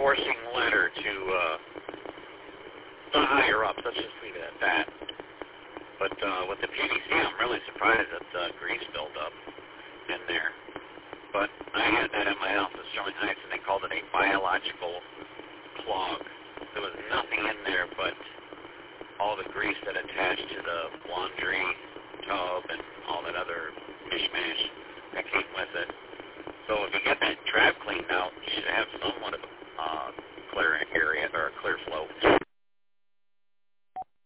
reinforcing letter to the higher ups. Let's just leave it at that. But with the PVC, I'm really surprised that grease buildup in there. But I had that in my house. It's really nice, and they called it a biological clog. There was nothing in there but all the grease that attached to the laundry tub and all that other